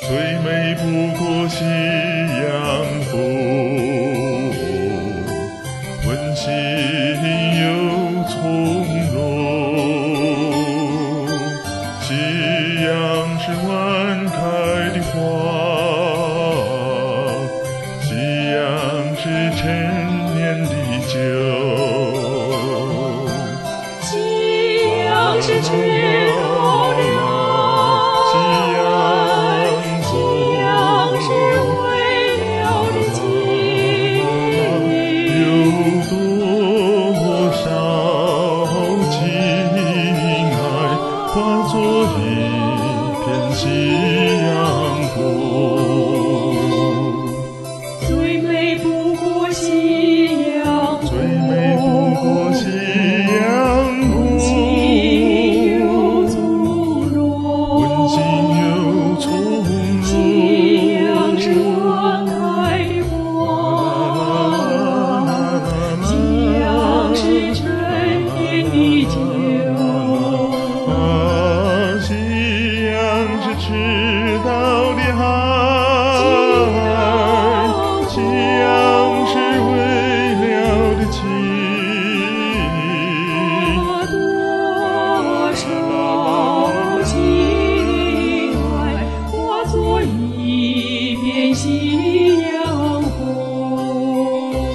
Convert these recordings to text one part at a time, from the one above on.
最美不过夕阳红，温馨又从容。夕阳是晚开的花，夕阳是陈年的酒， 夕阳是赤道的化作一片夕阳红， 最美不过夕阳红， 最美不过夕阳红， 温馨又从容， 温馨又从容。 夕阳是晚开的花，夕阳是陈年的酒。 赤道的海，夕阳是未了的情， 多少情爱化作一片夕阳红。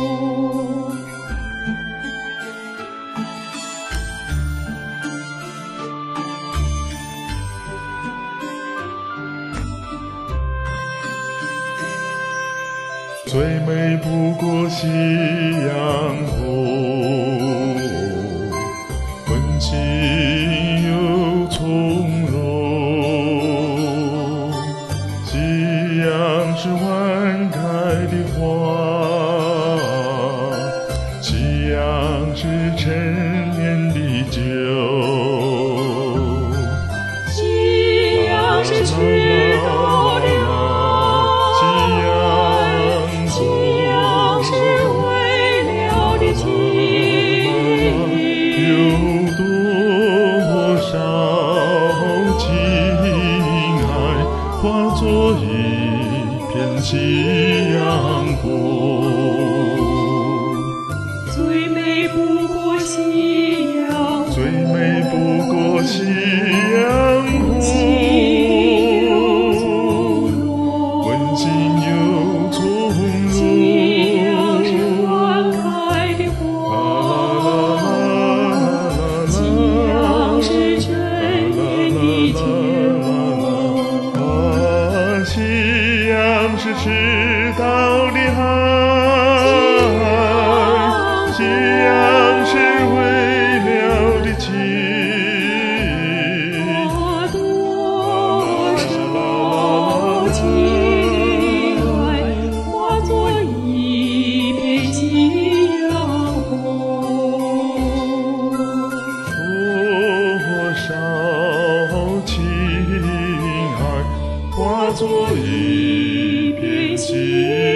最美不过夕阳红，温馨又从容。夕阳是晚开的花，夕阳是陈年的酒， 夕阳是赤道的有多少情爱化作一片夕阳红， 最美不过夕阳红， 最美不过夕阳红，温馨又从容。夕阳是赤道的海，夕阳是未了的情， 多少情爱化作一片夕阳红， 多少情爱化作一片夕阳。